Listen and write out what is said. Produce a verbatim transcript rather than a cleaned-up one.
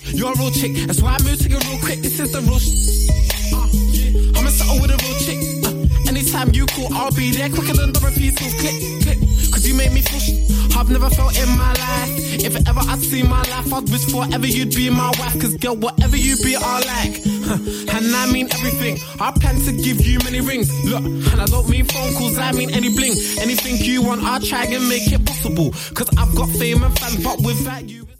you're a real chick. That's why I moved to you real quick. This is the real sh- uh, yeah. I'm a settle with a real chick. Uh, anytime you call, I'll be there quicker than Dorothy's click, click. Cause you make me feel sh- I've never felt in my life. If ever I'd see my life, I'd wish forever you'd be my wife. Cause girl, whatever you be, I like. Huh. And I mean everything. I plan to give you many rings. Look, and I don't mean phone calls, I mean any bling. Anything you want, I'll try and make it possible. Cause I've got fame and fans, but without you...